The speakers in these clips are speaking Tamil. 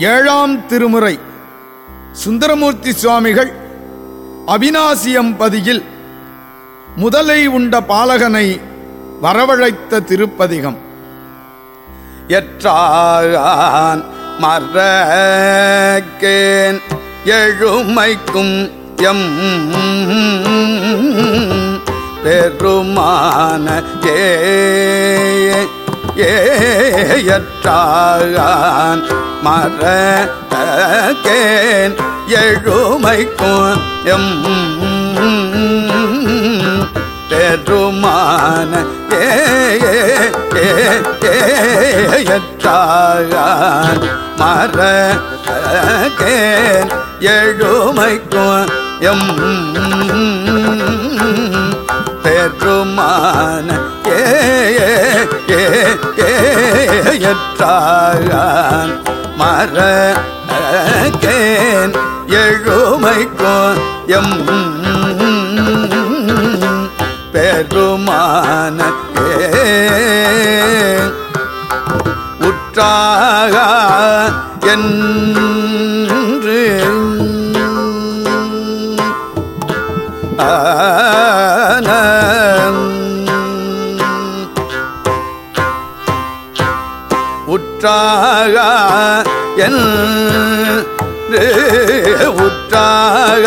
ஏழாம் திருமுறை சுந்தரமூர்த்தி சுவாமிகள் அவிநாசியம்பதியில் முதலை உண்ட பாலகனை வரவழைத்த திருப்பதிகம். எற்றான் மறக்கேன் எழுமைக்கும் எம் பெருமான ஏற்றான் மறக்கேன் எழுமைக்கும் எம் பெருமான ஏற்றான் மறக்கேன் எழுமைக்கும் எம் பெருமான ஏற்றான் மறக்கேன் எழுமைக்கும் எம் பெருமான உற்றாக என்று உற்றாக என்று உற்றாக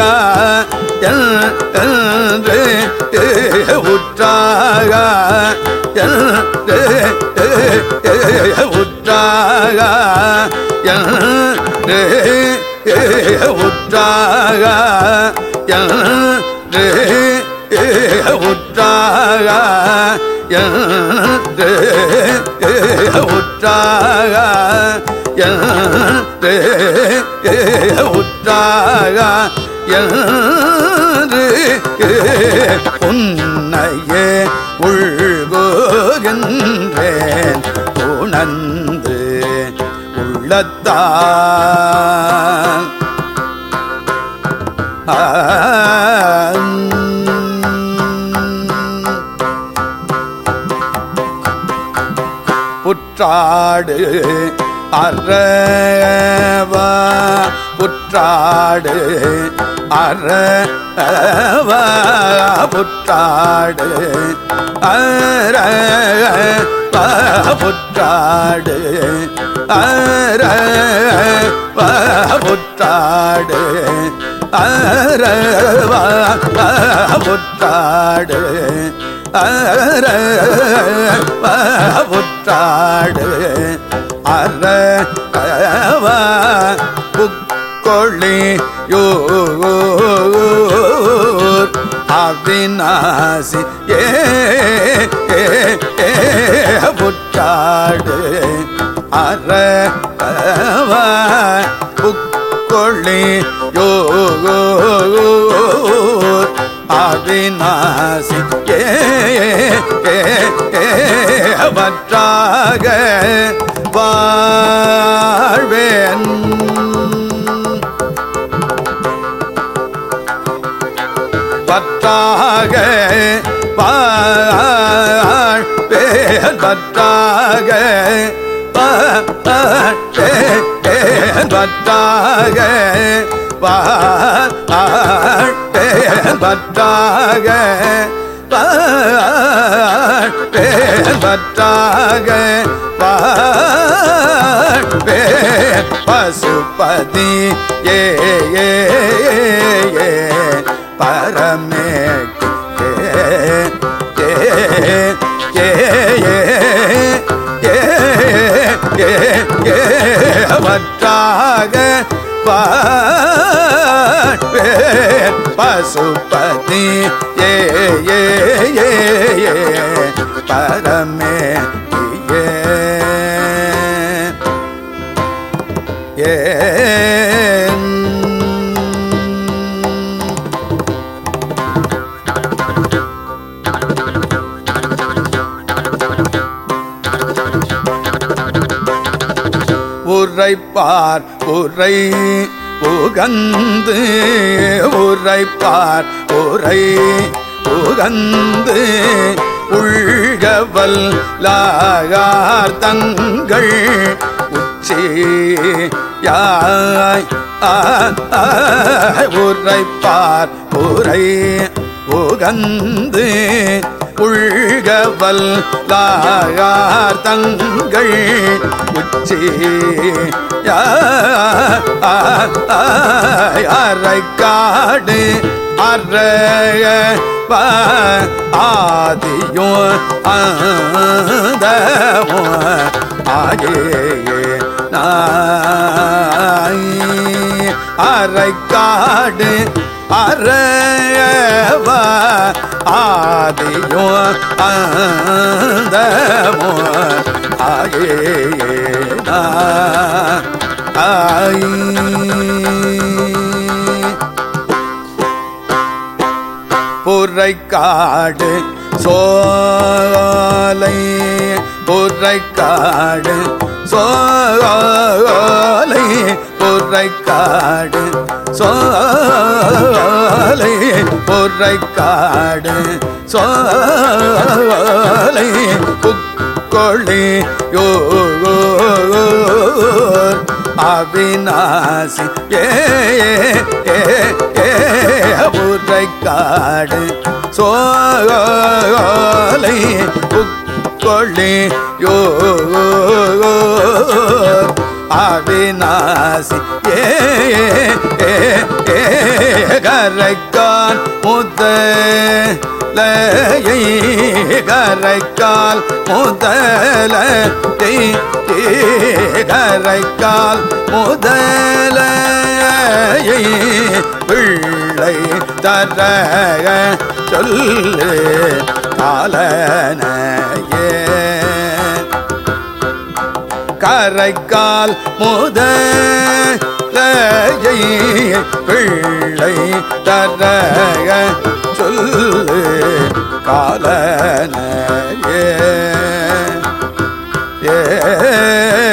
என்று உற்றாக என்று உற்றாக என்று உற்றாக என்று உற்றாக என்று உற்றாக என்று உற்றாக என்று உன்னையே உள்குகின்றேன் உணர்ந்து உள்ளத்தான் புற்றாடு அறவா புற்றாடு அறவா புற்றாடு அறவா புற்றாடு அறவா புற்றாடு அறவா புற்றாடு அறவா புற்றாடு அறவா புக்கொள்ளி யோர் அவிநாசி புற்றாடு அறவா புக்கொள்ளி யோர் அவிநாசி வற்றாக வாழ்வேன் வற்றாக வாழ்வேன் வற்றாக வற்றாக வாழ்வேன் வற்றாக வற்றாக வாழ்வேன் பசுபதி பரமேக்கு வற்றாக வாழ்வேன் பசுபதி பரமே உரைப்பார் உரை உகந்து உரைப்பார் உரை உகந்து உள்கவல் லாகார் தங்கள் உச்சி யாய் உரைப்பார் உரை உகந்து உள்கவல் லாயார் தங்கள் உச்சி அரைக்காடு அறைய ஆதியோ ஆதமோ ஆகே அரைக்காடு அறையவ ஆதியோ ஆதமோ ஆகே புரைக்காடு சோலை புரைக்காடு சோலை புரைக்காடு சோலை புரைக்காடு சோலை புக்கொழி யோர் அவிநாசி புரைக்காடு சோலை புக்கொழி யோர் அவிநாசி கரைக்கால் முதலை கரைக்கால் முதலை கரைக்கால் முதலை பிள்ளை தர சொல்லு காலனையே கரைக்கால் முதலை பிள்ளை தர சொல்லு காலனையே